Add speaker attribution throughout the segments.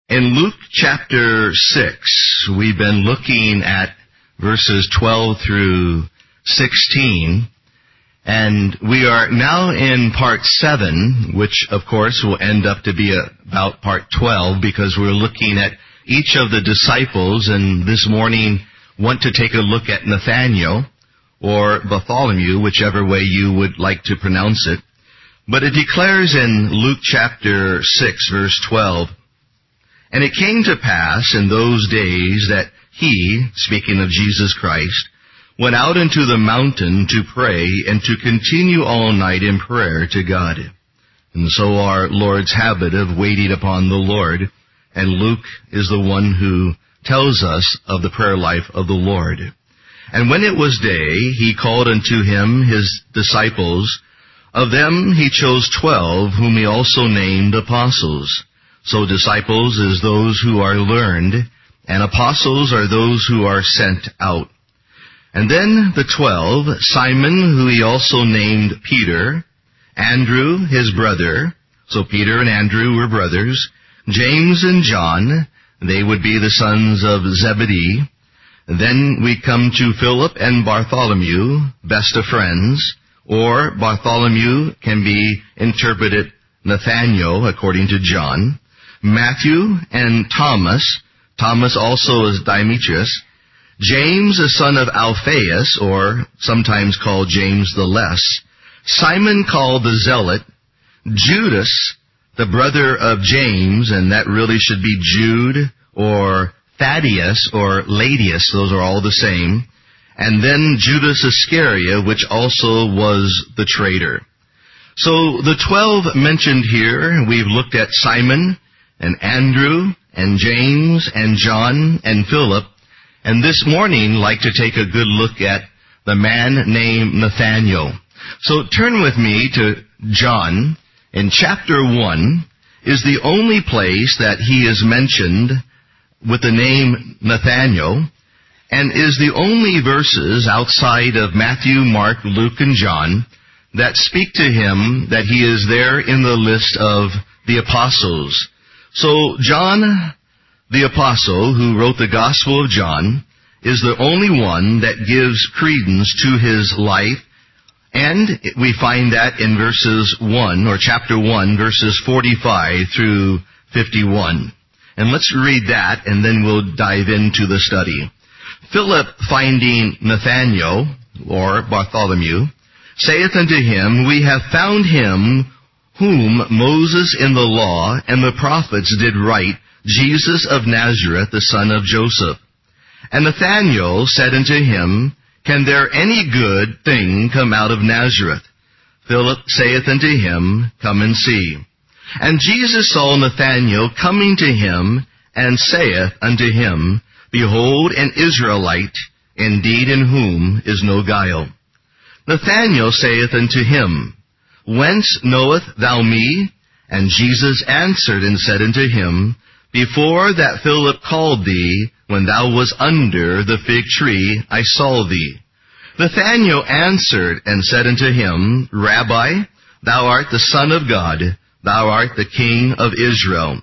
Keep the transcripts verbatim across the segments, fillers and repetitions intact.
Speaker 1: In Luke chapter six, we've been looking at verses twelve through sixteen, and we are now in part seven, which of course will end up to be about part twelve, because we're looking at each of the disciples, and this morning want to take a look at Nathanael, or Bartholomew, whichever way you would like to pronounce it. But it declares in Luke chapter six, verse twelve, "And it came to pass in those days that he," speaking of Jesus Christ, "went out into the mountain to pray and to continue all night in prayer to God." And so our Lord's habit of waiting upon the Lord, and Luke is the one who tells us of the prayer life of the Lord. "And when it was day, he called unto him his disciples. Of them he chose twelve, whom he also named apostles." So disciples is those who are learned, and apostles are those who are sent out. "And then the twelve, Simon, who he also named Peter, Andrew his brother," so Peter and Andrew were brothers, "James and John," they would be the sons of Zebedee. Then we come to Philip and Bartholomew, best of friends, or Bartholomew can be interpreted Nathanael, according to John. Matthew and Thomas, Thomas also is Demetrius, James the son of Alphaeus, or sometimes called James the Less, Simon called the Zealot, Judas, the brother of James, and that really should be Jude, or Thaddeus, or Ladius, those are all the same, and then Judas Iscariot, which also was the traitor. So the twelve mentioned here, we've looked at Simon, and Andrew, and James, and John, and Philip, and this morning like to take a good look at the man named Nathanael. So turn with me to John. In chapter one is the only place that he is mentioned with the name Nathanael, and is the only verses outside of Matthew, Mark, Luke, and John that speak to him that he is there in the list of the apostles. So John the Apostle, who wrote the Gospel of John, is the only one that gives credence to his life, and we find that in verses one, or chapter one, verses forty-five through fifty-one. And let's read that, and then we'll dive into the study. "Philip, finding Nathanael, or Bartholomew, saith unto him, We have found him whom Moses in the law and the prophets did write, Jesus of Nazareth, the son of Joseph. And Nathanael said unto him, Can there any good thing come out of Nazareth? Philip saith unto him, Come and see. And Jesus saw Nathanael coming to him, and saith unto him, Behold, an Israelite, indeed in whom is no guile. Nathanael saith unto him, Whence knowest thou me? And Jesus answered and said unto him, Before that Philip called thee, when thou wast under the fig tree, I saw thee. Nathanael answered and said unto him, Rabbi, thou art the Son of God, thou art the King of Israel.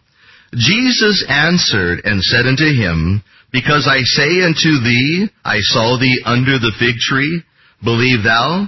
Speaker 1: Jesus answered and said unto him, Because I say unto thee, I saw thee under the fig tree, believe thou?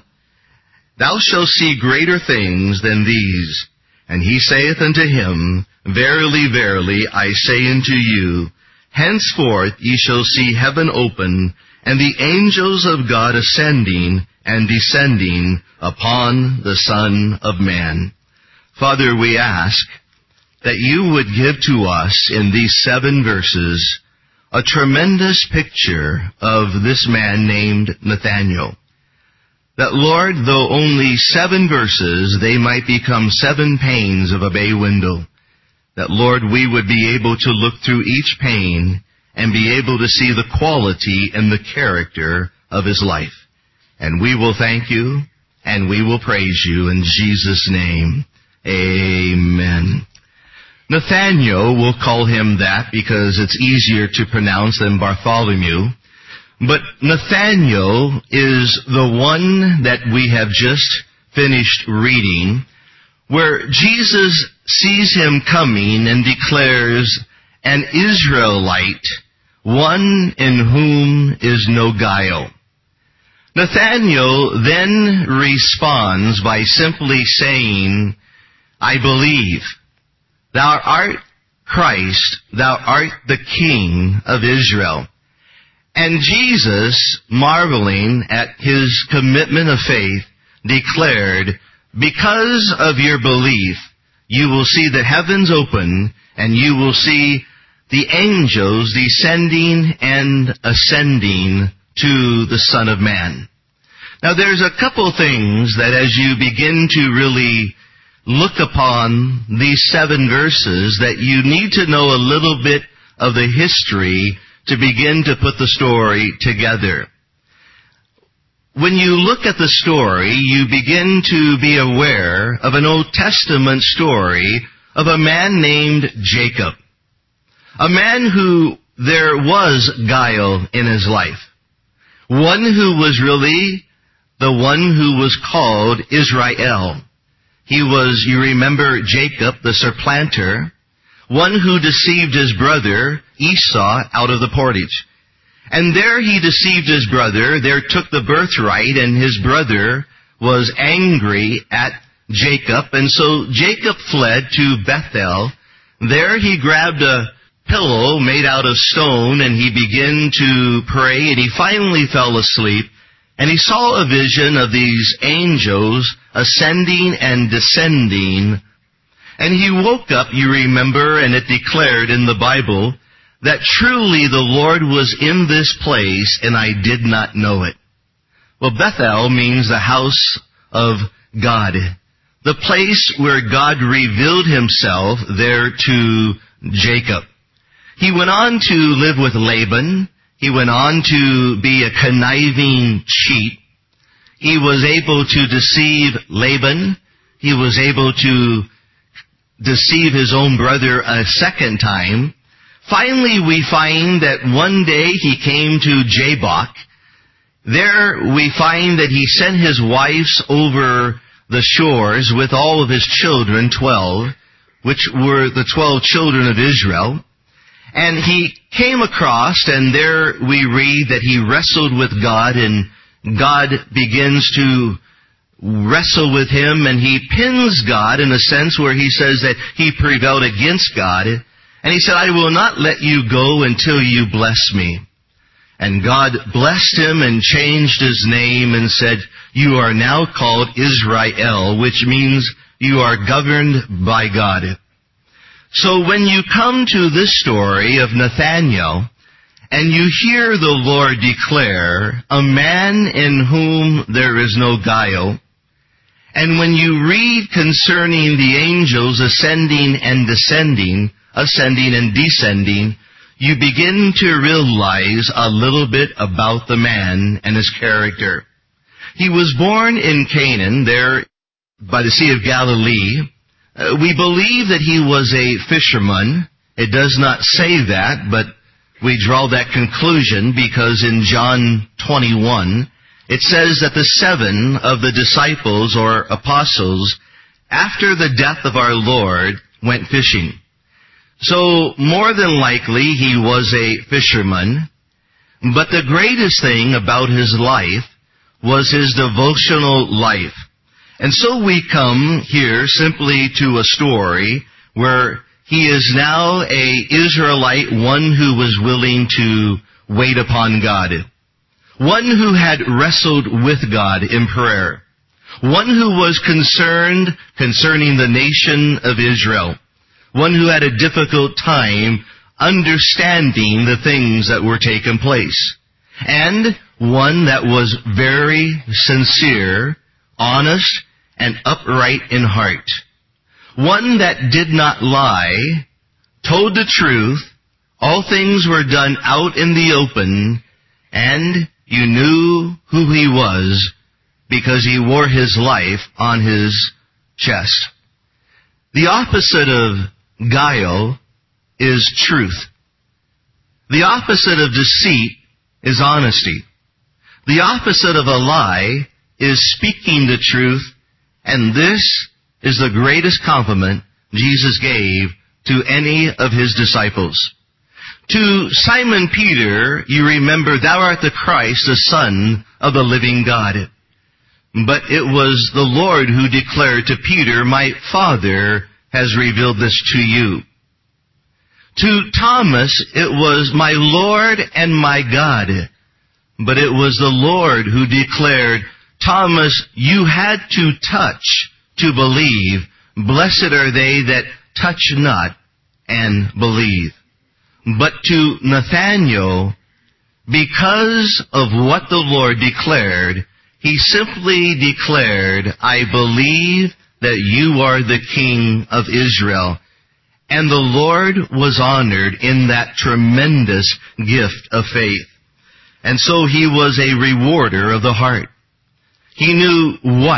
Speaker 1: Thou shalt see greater things than these. And he saith unto him, Verily, verily, I say unto you, henceforth ye shall see heaven open, and the angels of God ascending and descending upon the Son of Man. Father, we ask that you would give to us in these seven verses a tremendous picture of this man named Nathanael. That, Lord, though only seven verses, they might become seven panes of a bay window. That, Lord, we would be able to look through each pane and be able to see the quality and the character of his life. And we will thank you, and we will praise you in Jesus' name. Amen. Nathanael, we'll call him that because it's easier to pronounce than Bartholomew. But Nathanael is the one that we have just finished reading, where Jesus sees him coming and declares, an Israelite, one in whom is no guile. Nathanael then responds by simply saying, I believe. Thou art Christ, thou art the King of Israel. And Jesus, marveling at his commitment of faith, declared, because of your belief, you will see the heavens open, and you will see the angels descending and ascending to the Son of Man. Now there's a couple things that as you begin to really look upon these seven verses that you need to know a little bit of the history to begin to put the story together. When you look at the story, you begin to be aware of an Old Testament story of a man named Jacob. A man who there was guile in his life. One who was really the one who was called Israel. He was, you remember, Jacob, the supplanter, one who deceived his brother Esau out of the portage. And there he deceived his brother, there took the birthright, and his brother was angry at Jacob. And so Jacob fled to Bethel. There he grabbed a pillow made out of stone, and he began to pray, and he finally fell asleep. And he saw a vision of these angels ascending and descending. And he woke up, you remember, and it declared in the Bible that truly the Lord was in this place, and I did not know it. Well, Bethel means the house of God. The place where God revealed himself there to Jacob. He went on to live with Laban. He went on to be a conniving cheat. He was able to deceive Laban. He was able to deceive his own brother a second time. Finally, we find that one day he came to Jabbok. There we find that he sent his wives over the shores with all of his children, twelve, which were the twelve children of Israel. And he came across, and there we read that he wrestled with God, and God begins to wrestle with him, and he pins God in a sense where he says that he prevailed against God. And he said, I will not let you go until you bless me. And God blessed him and changed his name and said, you are now called Israel, which means you are governed by God. So when you come to this story of Nathanael, and you hear the Lord declare, a man in whom there is no guile, and when you read concerning the angels ascending and descending, ascending and descending, you begin to realize a little bit about the man and his character. He was born in Canaan, there by the Sea of Galilee. Uh, we believe that he was a fisherman. It does not say that, but we draw that conclusion because in John twenty-one, it says that the seven of the disciples or apostles, after the death of our Lord, went fishing. So more than likely he was a fisherman, but the greatest thing about his life was his devotional life. And so we come here simply to a story where he is now a Israelite, one who was willing to wait upon God. One who had wrestled with God in prayer. One who was concerned concerning the nation of Israel. One who had a difficult time understanding the things that were taking place. And one that was very sincere, honest, and upright in heart. One that did not lie, told the truth, all things were done out in the open, and you knew who he was because he wore his life on his chest. The opposite of guile is truth. The opposite of deceit is honesty. The opposite of a lie is speaking the truth, and this is the greatest compliment Jesus gave to any of his disciples. To Simon Peter, you remember, thou art the Christ, the Son of the living God. But it was the Lord who declared to Peter, my Father has revealed this to you. To Thomas, it was my Lord and my God. But it was the Lord who declared, Thomas, you had to touch to believe. Blessed are they that touch not and believe. But to Nathanael, because of what the Lord declared, he simply declared, I believe that you are the King of Israel. And the Lord was honored in that tremendous gift of faith. And so he was a rewarder of the heart. He knew what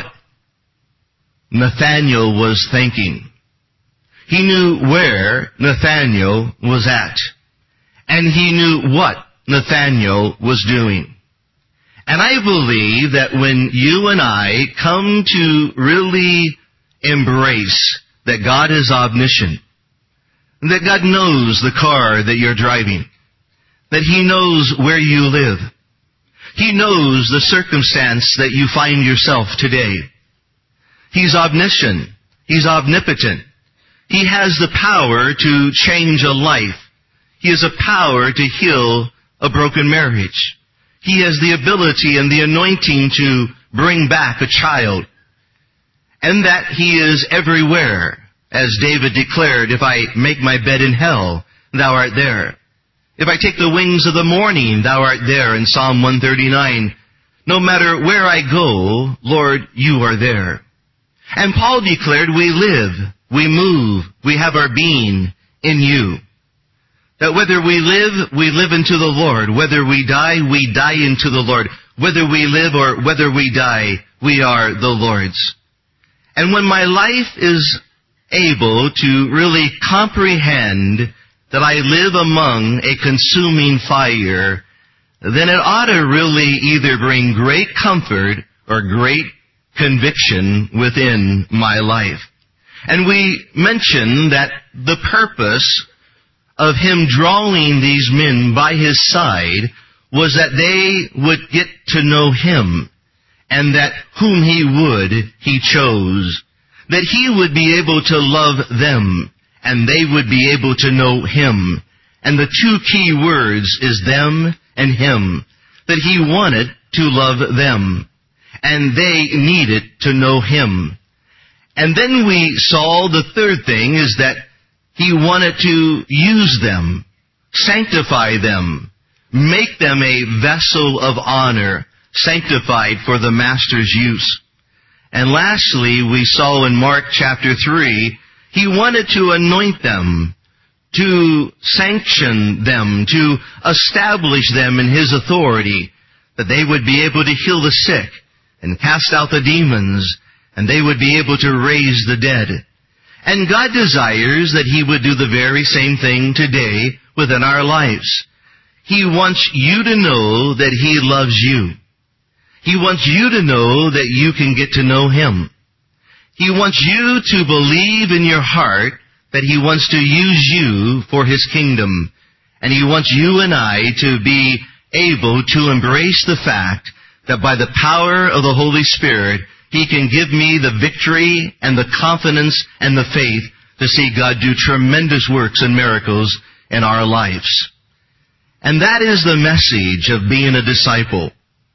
Speaker 1: Nathanael was thinking. He knew where Nathanael was at. And he knew what Nathanael was doing. And I believe that when you and I come to really embrace that God is omniscient, that God knows the car that you're driving, that He knows where you live, He knows the circumstance that you find yourself today. He's omniscient. He's omnipotent. He has the power to change a life. He has a power to heal a broken marriage. He has the ability and the anointing to bring back a child. And that He is everywhere. As David declared, if I make my bed in hell, thou art there. If I take the wings of the morning, thou art there in Psalm one thirty-nine. No matter where I go, Lord, you are there. And Paul declared, we live, we move, we have our being in you. That whether we live, we live into the Lord. Whether we die, we die into the Lord. Whether we live or whether we die, we are the Lord's. And when my life is able to really comprehend that I live among a consuming fire, then it ought to really either bring great comfort or great conviction within my life. And we mentioned that the purpose of Him drawing these men by His side was that they would get to know Him, and that whom He would, He chose. That He would be able to love them, and they would be able to know Him. And the two key words is them and Him. That He wanted to love them, and they needed to know Him. And then we saw the third thing is that He wanted to use them, sanctify them, make them a vessel of honor, sanctified for the Master's use. And lastly, we saw in Mark chapter three, He wanted to anoint them, to sanction them, to establish them in His authority, that they would be able to heal the sick and cast out the demons, and they would be able to raise the dead. And God desires that He would do the very same thing today within our lives. He wants you to know that He loves you. He wants you to know that you can get to know Him. He wants you to believe in your heart that He wants to use you for His kingdom. And He wants you and I to be able to embrace the fact that by the power of the Holy Spirit, He can give me the victory and the confidence and the faith to see God do tremendous works and miracles in our lives. And that is the message of being a disciple,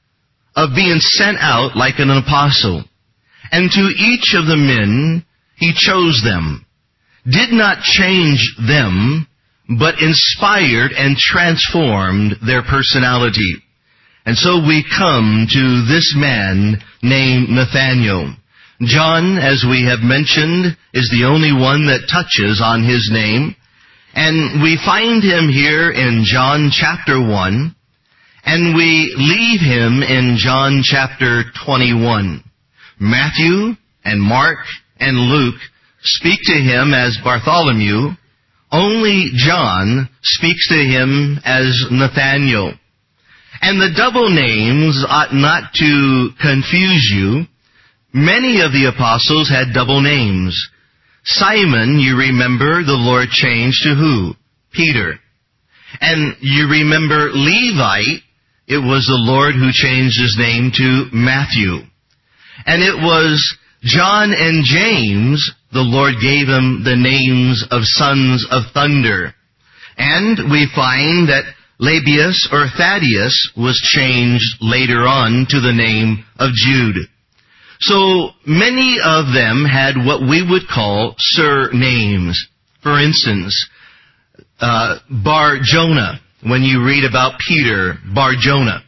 Speaker 1: of being sent out like an apostle. And to each of the men, He chose them, did not change them, but inspired and transformed their personality. And so we come to this man named Nathanael. John, as we have mentioned, is the only one that touches on his name. And we find him here in John chapter one, and we leave him in John chapter twenty-one. Matthew and Mark and Luke speak to him as Bartholomew. Only John speaks to him as Nathanael. And the double names ought not to confuse you. Many of the apostles had double names. Simon, you remember, the Lord changed to who? Peter. And you remember Levi, it was the Lord who changed his name to Matthew. And it was John and James, the Lord gave them the names of sons of thunder. And we find that Lebbeus or Thaddeus was changed later on to the name of Jude. So many of them had what we would call surnames. For instance, uh, Bar Jonah. When you read about Peter, Bar Jonah.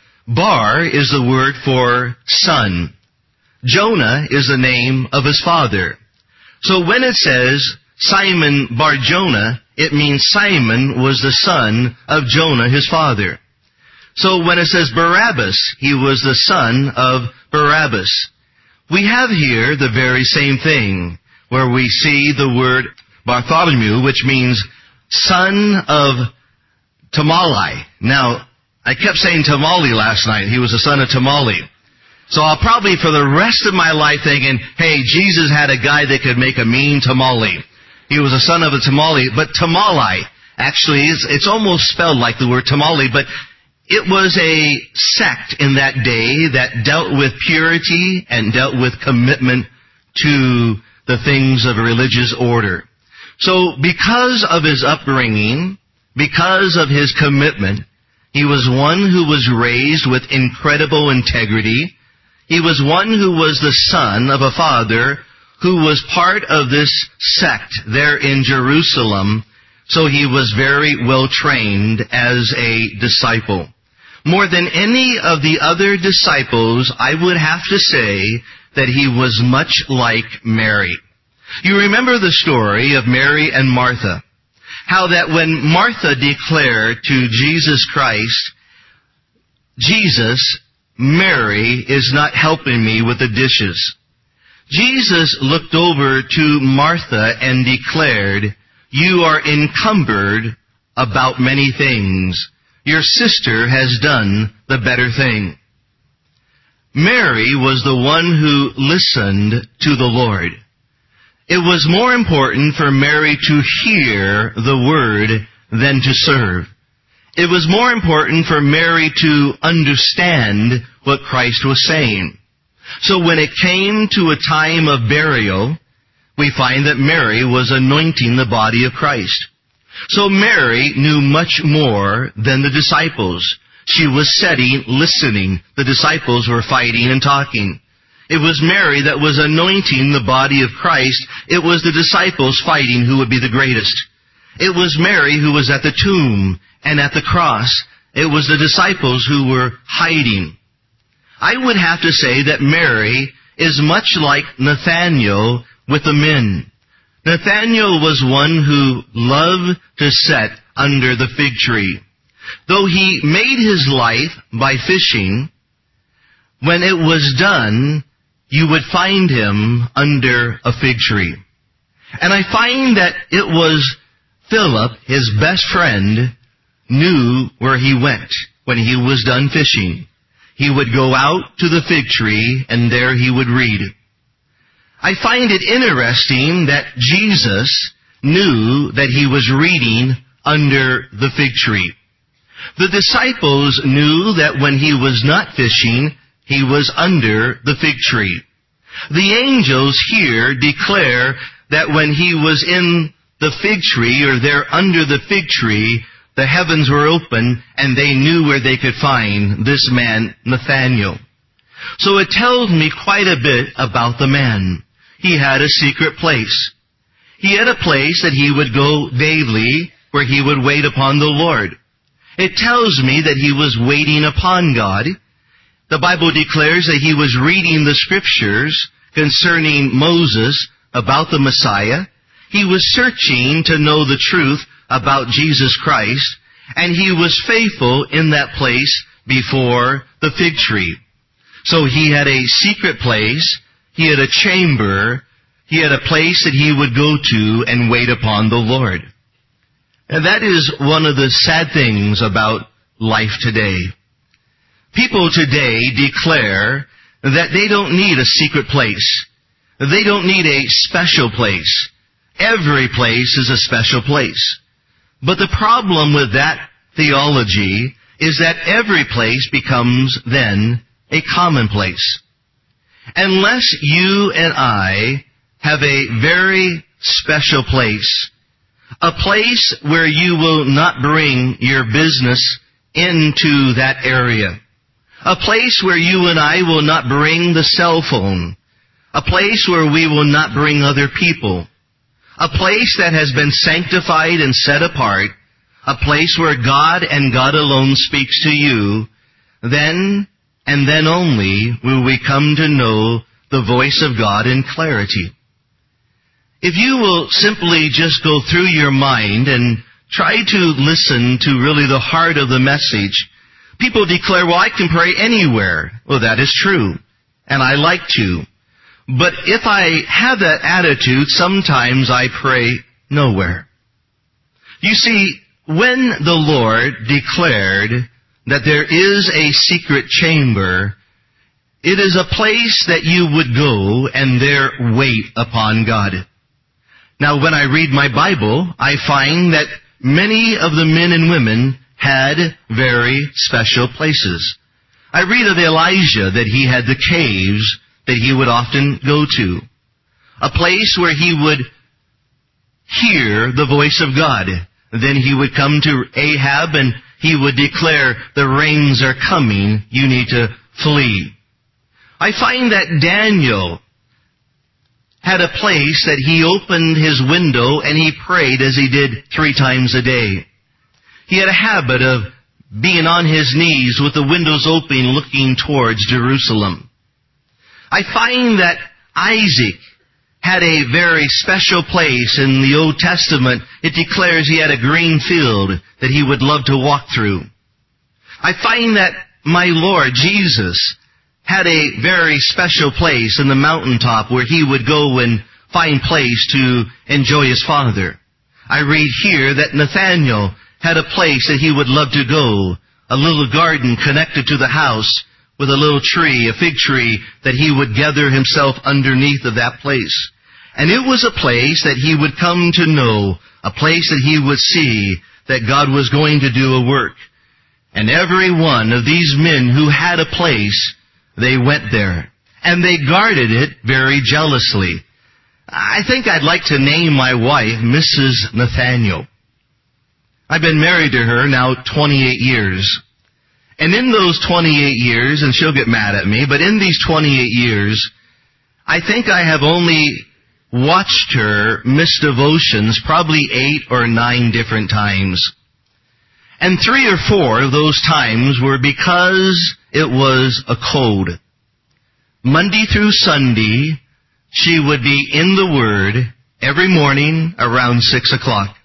Speaker 1: Bar is the word for son. Jonah is the name of his father. So when it says Simon Bar Jonah, it means Simon was the son of Jonah, his father. So when it says Barabbas, he was the son of Barabbas. We have here the very same thing, where we see the word Bartholomew, which means son of Tamali. Now, I kept saying Tamali last night. He was the son of Tamali. So I'll probably for the rest of my life thinking, hey, Jesus had a guy that could make a mean tamale. He was a son of a tamale, but tamali, actually, is, it's almost spelled like the word tamale, but it was a sect in that day that dealt with purity and dealt with commitment to the things of a religious order. So because of his upbringing, because of his commitment, he was one who was raised with incredible integrity. He was one who was the son of a father who was part of this sect there in Jerusalem, so he was very well trained as a disciple. More than any of the other disciples, I would have to say that he was much like Mary. You remember the story of Mary and Martha. How that when Martha declared to Jesus Christ, Jesus, Mary is not helping me with the dishes. Jesus looked over to Martha and declared, you are encumbered about many things. Your sister has done the better thing. Mary was the one who listened to the Lord. It was more important for Mary to hear the word than to serve. It was more important for Mary to understand what Christ was saying. So when it came to a time of burial, we find that Mary was anointing the body of Christ. So Mary knew much more than the disciples. She was sitting, listening. The disciples were fighting and talking. It was Mary that was anointing the body of Christ. It was the disciples fighting who would be the greatest. It was Mary who was at the tomb and at the cross. It was the disciples who were hiding. I would have to say that Mary is much like Nathanael with the men. Nathanael was one who loved to sit under the fig tree. Though he made his life by fishing, when it was done, you would find him under a fig tree. And I find that it was Philip, his best friend, knew where he went when he was done fishing. He would go out to the fig tree, and there he would read. I find it interesting that Jesus knew that he was reading under the fig tree. The disciples knew that when he was not fishing, he was under the fig tree. The angels here declare that when he was in the fig tree, or there under the fig tree, the heavens were open, and they knew where they could find this man, Nathanael. So it tells me quite a bit about the man. He had a secret place. He had a place that he would go daily, where he would wait upon the Lord. It tells me that he was waiting upon God. The Bible declares that he was reading the Scriptures concerning Moses about the Messiah. He was searching to know the truth about Jesus Christ, and he was faithful in that place before the fig tree. So he had a secret place, he had a chamber, he had a place that he would go to and wait upon the Lord. And that is one of the sad things about life today. People today declare that they don't need a secret place. They don't need a special place. Every place is a special place. But the problem with that theology is that every place becomes then a commonplace. Unless you and I have a very special place, a place where you will not bring your business into that area, a place where you and I will not bring the cell phone, a place where we will not bring other people, a place that has been sanctified and set apart, a place where God and God alone speaks to you, then and then only will we come to know the voice of God in clarity. If you will simply just go through your mind and try to listen to really the heart of the message, people declare, well, I can pray anywhere. Well, that is true, and I like to. But if I have that attitude, sometimes I pray nowhere. You see, when the Lord declared that there is a secret chamber, it is a place that you would go and there wait upon God. Now, when I read my Bible, I find that many of the men and women had very special places. I read of Elijah that he had the caves that he would often go to, a place where he would hear the voice of God. Then he would come to Ahab and he would declare, the rains are coming, you need to flee. I find that Daniel had a place that he opened his window and he prayed as he did three times a day. He had a habit of being on his knees with the windows open looking towards Jerusalem. I find that Isaac had a very special place in the Old Testament. It declares he had a green field that he would love to walk through. I find that my Lord Jesus had a very special place in the mountaintop where he would go and find place to enjoy his Father. I read here that Nathanael had a place that he would love to go, a little garden connected to the house with a little tree, a fig tree, that he would gather himself underneath of that place. And it was a place that he would come to know, a place that he would see that God was going to do a work. And every one of these men who had a place, they went there. And they guarded it very jealously. I think I'd like to name my wife Missus Nathaniel. I've been married to her now twenty-eight years. And in those twenty-eight years, and she'll get mad at me, but in these twenty-eight years, I think I have only watched her miss devotions probably eight or nine different times. And three or four of those times were because it was a code. Monday through Sunday, she would be in the Word every morning around six o'clock.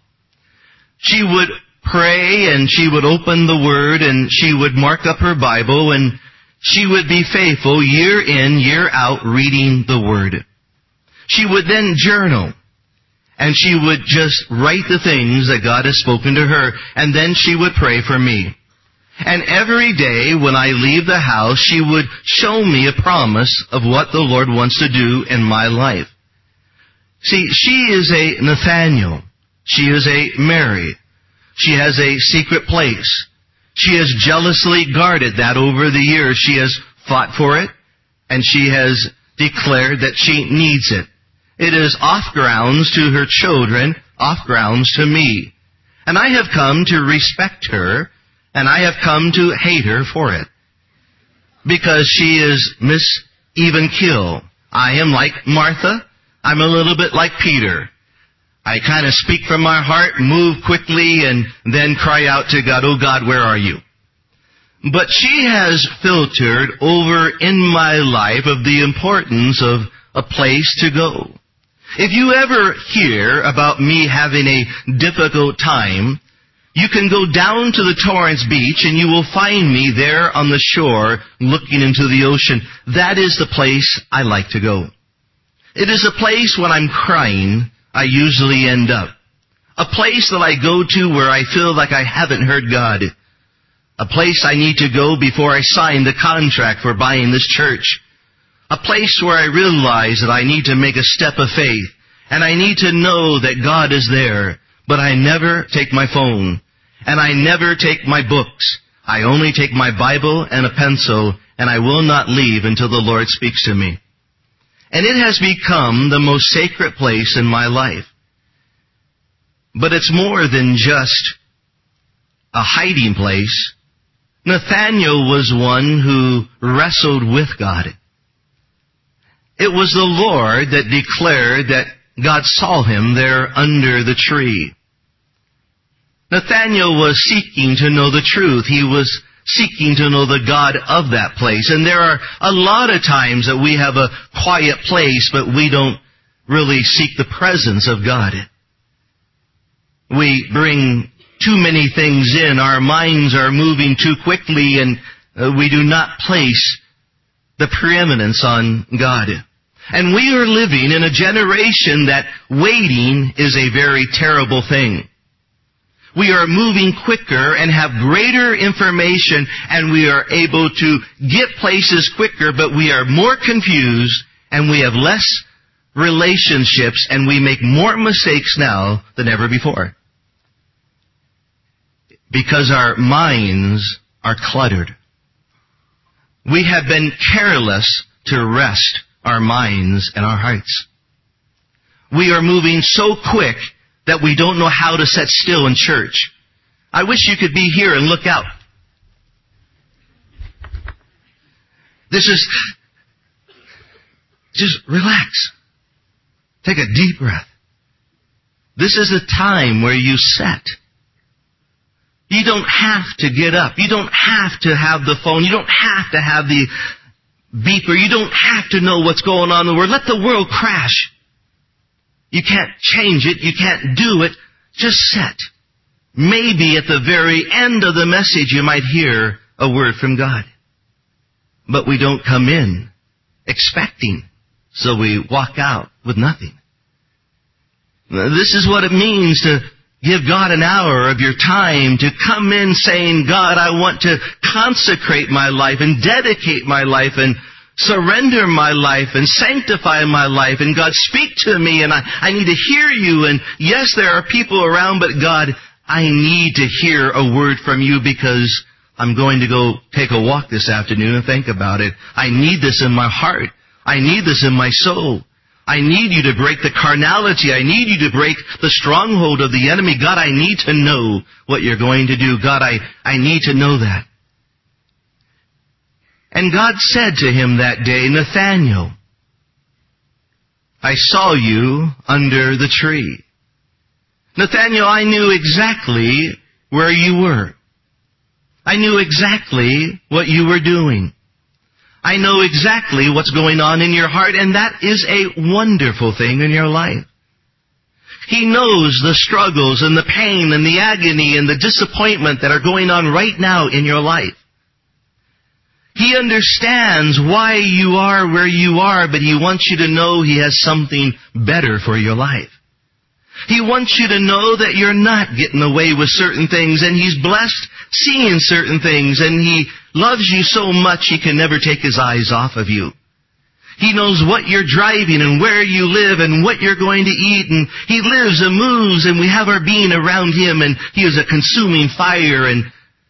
Speaker 1: She would pray and she would open the Word and she would mark up her Bible and she would be faithful year in, year out reading the Word. She would then journal and she would just write the things that God has spoken to her, and then she would pray for me. And every day when I leave the house, she would show me a promise of what the Lord wants to do in my life. See, she is a Nathaniel. She is a Mary. She has a secret place. She has jealously guarded that over the years. She has fought for it, and she has declared that she needs it. It is off grounds to her children, off grounds to me. And I have come to respect her, and I have come to hate her for it. Because she is Miss Even Kill. I am like Martha. I'm a little bit like Peter. I kind of speak from my heart, move quickly, and then cry out to God, oh God, where are you? But she has filtered over in my life of the importance of a place to go. If you ever hear about me having a difficult time, you can go down to the Torrance Beach and you will find me there on the shore looking into the ocean. That is the place I like to go. It is a place when I'm crying, I usually end up. A place that I go to where I feel like I haven't heard God. A place I need to go before I sign the contract for buying this church. A place where I realize that I need to make a step of faith, and I need to know that God is there, but I never take my phone, and I never take my books. I only take my Bible and a pencil, and I will not leave until the Lord speaks to me. And it has become the most sacred place in my life. But it's more than just a hiding place. Nathanael was one who wrestled with God. It was the Lord that declared that God saw him there under the tree. Nathanael was seeking to know the truth. He was seeking to know the God of that place. And there are a lot of times that we have a quiet place, but we don't really seek the presence of God. We bring too many things in. Our minds are moving too quickly, and uh, we do not place the preeminence on God. And we are living in a generation that waiting is a very terrible thing. We are moving quicker and have greater information, and we are able to get places quicker, but we are more confused, and we have less relationships, and we make more mistakes now than ever before. Because our minds are cluttered. We have been careless to rest our minds and our hearts. We are moving so quick that we don't know how to sit still in church. I wish you could be here and look out. This is, just relax. Take a deep breath. This is a time where you sit. You don't have to get up. You don't have to have the phone. You don't have to have the beeper. You don't have to know what's going on in the world. Let the world crash. You can't change it. You can't do it. Just sit. Maybe at the very end of the message you might hear a word from God. But we don't come in expecting, so we walk out with nothing. This is what it means to give God an hour of your time, to come in saying, God, I want to consecrate my life and dedicate my life and surrender my life and sanctify my life. And God, speak to me, and I, I need to hear you. And yes, there are people around, but God, I need to hear a word from you because I'm going to go take a walk this afternoon and think about it. I need this in my heart. I need this in my soul. I need you to break the carnality. I need you to break the stronghold of the enemy. God, I need to know what you're going to do. God, I, I need to know that. And God said to him that day, Nathanael, I saw you under the tree. Nathanael, I knew exactly where you were. I knew exactly what you were doing. I know exactly what's going on in your heart, and that is a wonderful thing in your life. He knows the struggles and the pain and the agony and the disappointment that are going on right now in your life. He understands why you are where you are, but He wants you to know He has something better for your life. He wants you to know that you're not getting away with certain things, and He's blessed seeing certain things, and He loves you so much He can never take His eyes off of you. He knows what you're driving and where you live and what you're going to eat, and He lives and moves, and we have our being around Him, and He is a consuming fire. And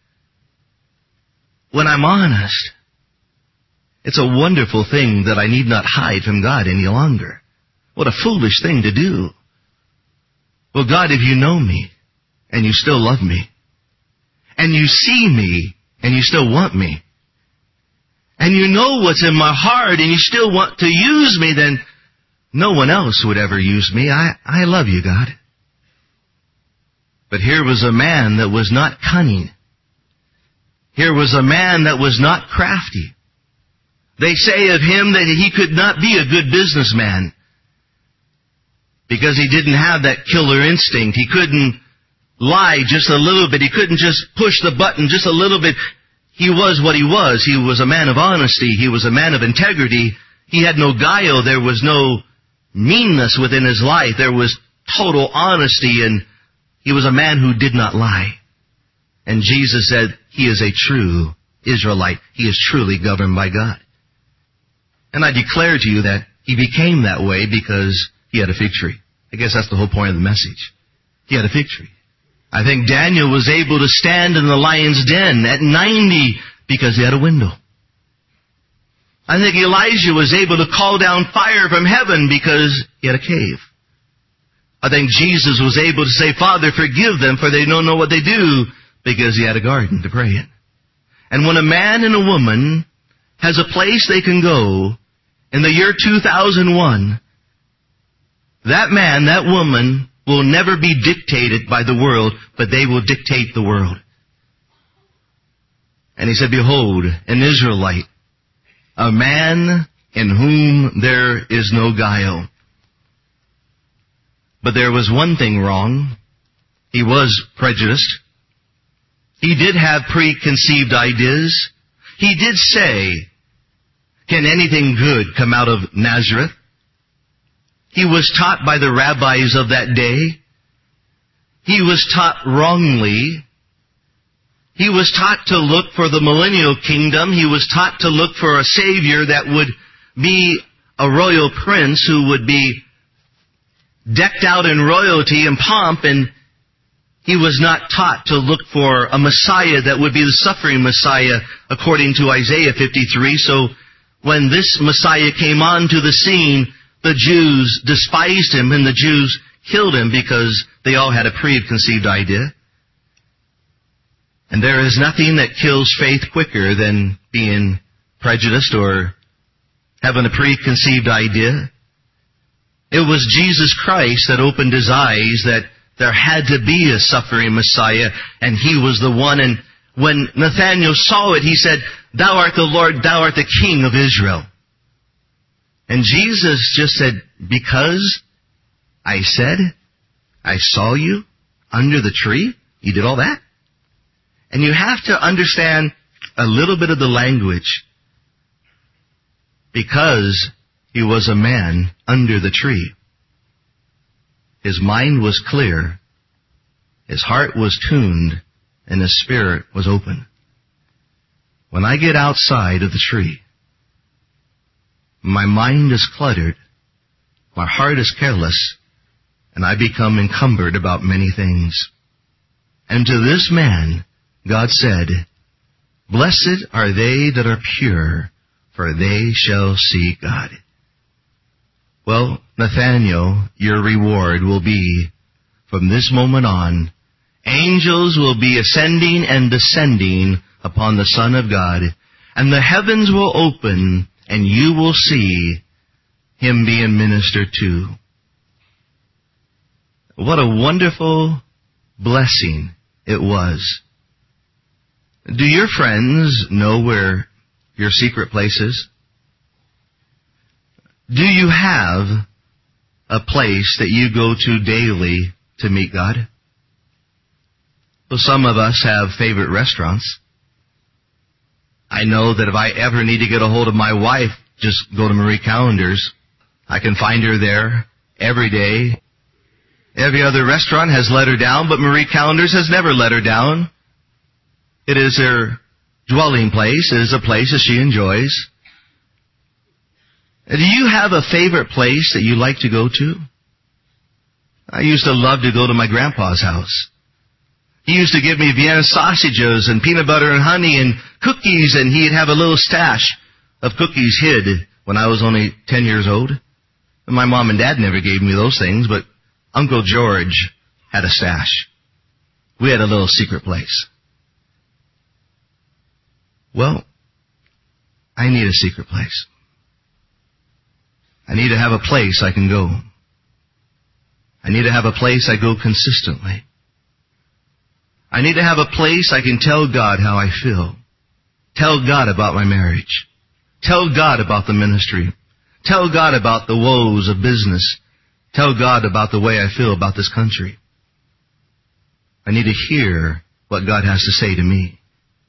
Speaker 1: when I'm honest, it's a wonderful thing that I need not hide from God any longer. What a foolish thing to do. Well, God, if you know me, and you still love me, and you see me, and you still want me, and you know what's in my heart, and you still want to use me, then no one else would ever use me. I, I love you, God. But here was a man that was not cunning. Here was a man that was not crafty. They say of him that he could not be a good businessman because he didn't have that killer instinct. He couldn't lie just a little bit. He couldn't just push the button just a little bit. He was what he was. He was a man of honesty. He was a man of integrity. He had no guile. There was no meanness within his life. There was total honesty, and he was a man who did not lie. And Jesus said he is a true Israelite. He is truly governed by God. And I declare to you that he became that way because he had a fig tree. I guess that's the whole point of the message. He had a fig tree. I think Daniel was able to stand in the lion's den at ninety because he had a window. I think Elijah was able to call down fire from heaven because he had a cave. I think Jesus was able to say, Father, forgive them, for they don't know what they do, because he had a garden to pray in. And when a man and a woman has a place they can go in the year two thousand one, that man, that woman will never be dictated by the world, but they will dictate the world. And he said, behold, an Israelite, a man in whom there is no guile. But there was one thing wrong. He was prejudiced. He did have preconceived ideas. He did say, can anything good come out of Nazareth? He was taught by the rabbis of that day. He was taught wrongly. He was taught to look for the millennial kingdom. He was taught to look for a Savior that would be a royal prince who would be decked out in royalty and pomp, and he was not taught to look for a Messiah that would be the suffering Messiah according to Isaiah fifty-three. So when this Messiah came onto the scene, the Jews despised him and the Jews killed him because they all had a preconceived idea. And there is nothing that kills faith quicker than being prejudiced or having a preconceived idea. It was Jesus Christ that opened his eyes that there had to be a suffering Messiah, and he was the one. And when Nathanael saw it, he said, Thou art the Lord, thou art the King of Israel. And Jesus just said, because I said, I saw you under the tree, you did all that? And you have to understand a little bit of the language, because he was a man under the tree. His mind was clear, his heart was tuned, and his spirit was open. When I get outside of the tree, my mind is cluttered, my heart is careless, and I become encumbered about many things. And to this man, God said, Blessed are they that are pure, for they shall see God. Well, Nathanael, your reward will be, from this moment on, angels will be ascending and descending upon the Son of God, and the heavens will open, and you will see him being ministered to. What a wonderful blessing it was. Do your friends know where your secret place is? Do you have a place that you go to daily to meet God? Well, some of us have favorite restaurants. I know that if I ever need to get a hold of my wife, just go to Marie Callender's. I can find her there every day. Every other restaurant has let her down, but Marie Callender's has never let her down. It is her dwelling place. It is a place that she enjoys. Do you have a favorite place that you like to go to? I used to love to go to my grandpa's house. He used to give me Vienna sausages and peanut butter and honey and cookies, and he'd have a little stash of cookies hid when I was only ten years old. And my mom and dad never gave me those things, but Uncle George had a stash. We had a little secret place. Well, I need a secret place. I need to have a place I can go. I need to have a place I go consistently. I need to have a place I can tell God how I feel. Tell God about my marriage. Tell God about the ministry. Tell God about the woes of business. Tell God about the way I feel about this country. I need to hear what God has to say to me.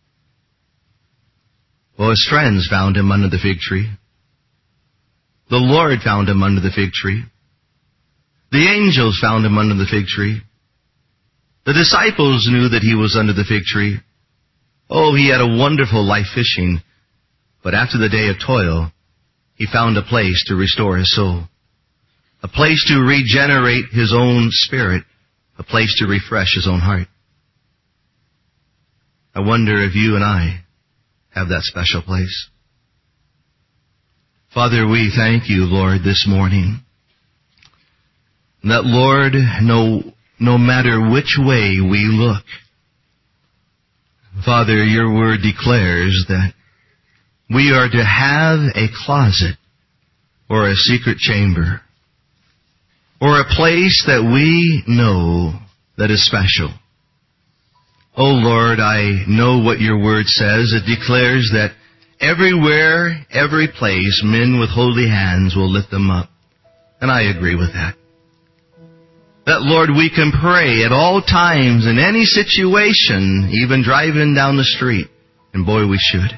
Speaker 1: Well, his friends found him under the fig tree. The Lord found him under the fig tree. The angels found him under the fig tree. The disciples knew that he was under the fig tree. Oh, he had a wonderful life fishing, but after the day of toil, he found a place to restore his soul, a place to regenerate his own spirit, a place to refresh his own heart. I wonder if you and I have that special place. Father, we thank you, Lord, this morning, that, Lord, no, no matter which way we look, Father, your word declares that we are to have a closet or a secret chamber or a place that we know that is special. Oh, Lord, I know what your word says. It declares that everywhere, every place, men with holy hands will lift them up. And I agree with that. That, Lord, we can pray at all times in any situation, even driving down the street. And boy, we should.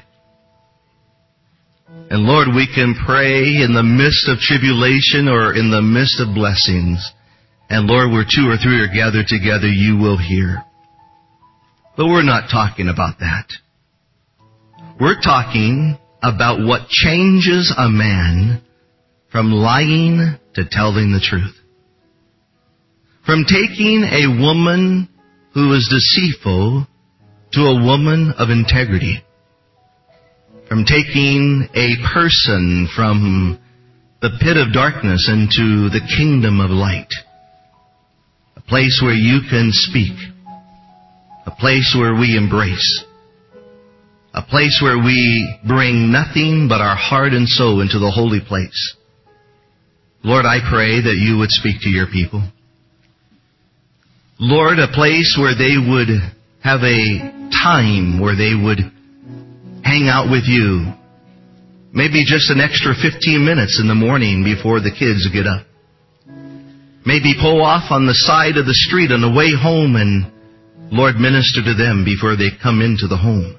Speaker 1: And Lord, we can pray in the midst of tribulation or in the midst of blessings. And Lord, where two or three are gathered together, you will hear. But we're not talking about that. We're talking about what changes a man from lying to telling the truth. From taking a woman who is deceitful to a woman of integrity. From taking a person from the pit of darkness into the kingdom of light. A place where you can speak. A place where we embrace. A place where we bring nothing but our heart and soul into the holy place. Lord, I pray that you would speak to your people. Lord, a place where they would have a time where they would hang out with you. Maybe just an extra fifteen minutes in the morning before the kids get up. Maybe pull off on the side of the street on the way home and, Lord, minister to them before they come into the home.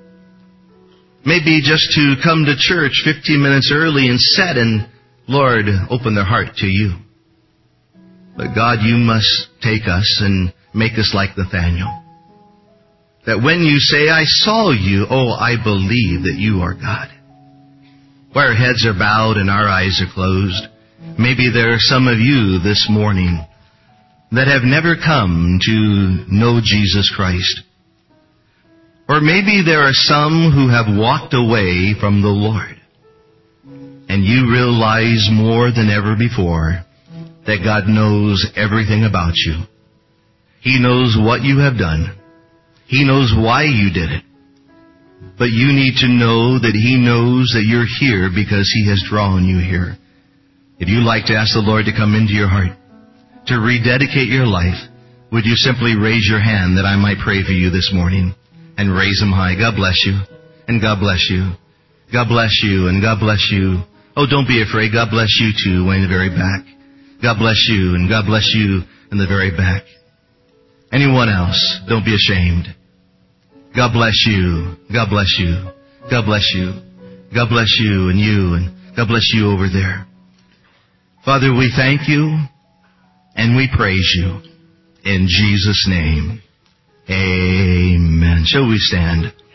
Speaker 1: Maybe just to come to church fifteen minutes early and sit and, Lord, open their heart to you. But God, you must take us and make us like Nathaniel. That when you say, I saw you, oh, I believe that you are God. Where our heads are bowed and our eyes are closed, maybe there are some of you this morning that have never come to know Jesus Christ. Or maybe there are some who have walked away from the Lord. And you realize more than ever before that God knows everything about you. He knows what you have done. He knows why you did it. But you need to know that He knows that you're here because He has drawn you here. If you'd like to ask the Lord to come into your heart, to rededicate your life, would you simply raise your hand that I might pray for you this morning? And raise them high. God bless you. And God bless you. God bless you. And God bless you. Oh, don't be afraid. God bless you too, way in the very back. God bless you. And God bless you in the very back. Anyone else, don't be ashamed. God bless you. God bless you. God bless you. God bless you and you. And God bless you over there. Father, we thank you and we praise you. In Jesus' name. Amen. Shall we stand?